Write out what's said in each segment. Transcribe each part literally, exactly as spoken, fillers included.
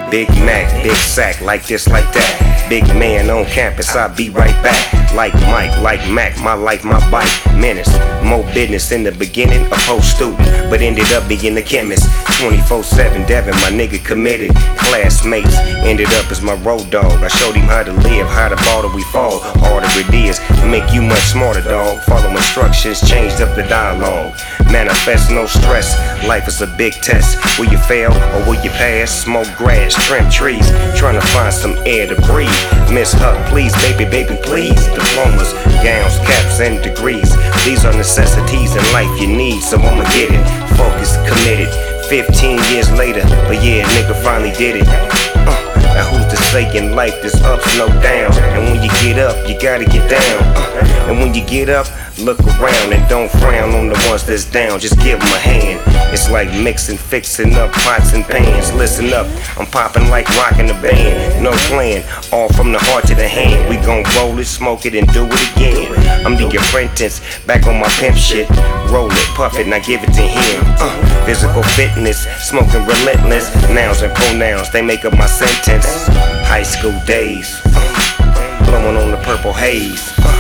Big Mac, big sack, like this, like that. Big man on campus, I'll be right back. Like Mike, like Mac, my life, my bike. Menace, more business in the beginning, a whole student, but ended up being a chemist. twenty-four seven, Devin, my nigga committed. Classmates, ended up as my road dog. I showed him how to live, how to ball till we fall. Harder it is, make you much smarter, dog. Follow instructions, changed up the dialogue. Manifest, no stress, life is a big test. Will you fail or will you pass? Smoke grass, trim trees, trying to find some air to breathe. Miss Huck, please, baby, baby, please. Diplomas, gowns, caps, and degrees. These are necessities in life you need, so I'ma get it. Focused, committed, fifteen years later, but yeah, nigga finally did it. Uh, now who's to say in life there's ups, no downs? And when you get up, you gotta get down. Uh, and when you get up, look around and don't frown on the ones that's down, just give them a hand. It's like mixing, fixing up pots and pans. Listen up, I'm popping like rocking the band. No plan, all from the heart to the hand. We gon' roll it, smoke it, and do it again. I'm the apprentice, back on my pimp shit. Roll it, puff it, now give it to him. uh, Physical fitness, smoking relentless. Nouns and pronouns, they make up my sentence. High school days, uh, blowing on the purple haze. uh,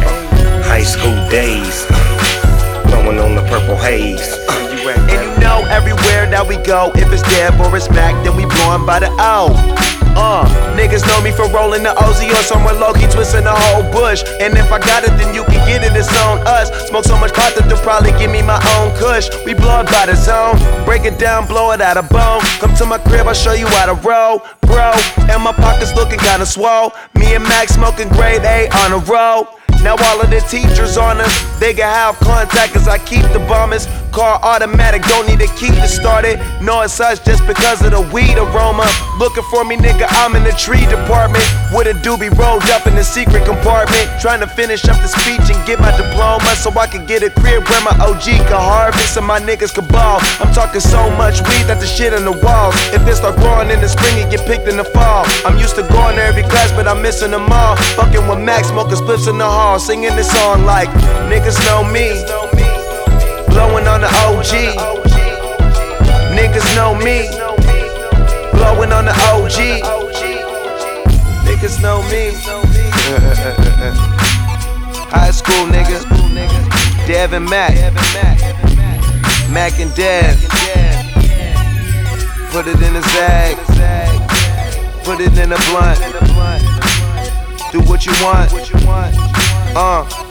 High school days, blowing on the purple haze. And you know everywhere that we go, if it's Dev or it's Mac, then we blowin' by the O. Uh, niggas know me for rolling the O Z or somewhere low-key twisting the whole bush. And if I got it, then you can get it, it's on us. Smoke so much pot that they'll probably give me my own kush. We blow it by the zone, break it down, blow it out of bone. Come to my crib, I'll show you how to roll, bro. And my pockets looking kinda swole. Me and Mac smoking grade A on a roll. Now all of the teachers on us, they can have contact cause I keep the bombers. Car automatic, don't need a key to start it. No, it's such just because of the weed aroma. Looking for me, nigga, I'm in the tree department. With a doobie rolled up in the secret compartment. Trying to finish up the speech and get my diploma so I can get a crib where my O G can harvest and my niggas can ball. I'm talking so much weed that the shit on the walls. If it start growing in the spring, it get picked in the fall. I'm used to going to every class, but I'm missing them all. Fucking with Max, smoking spliffs in the hall. Singing this song like, niggas know me. Blowing on the O G. Niggas know me. Blowing on the O G. Niggas know me. High school nigga. Dev and Mac. Mac and Dev. Put it in a zag. Put it in a blunt. Do what you want. Uh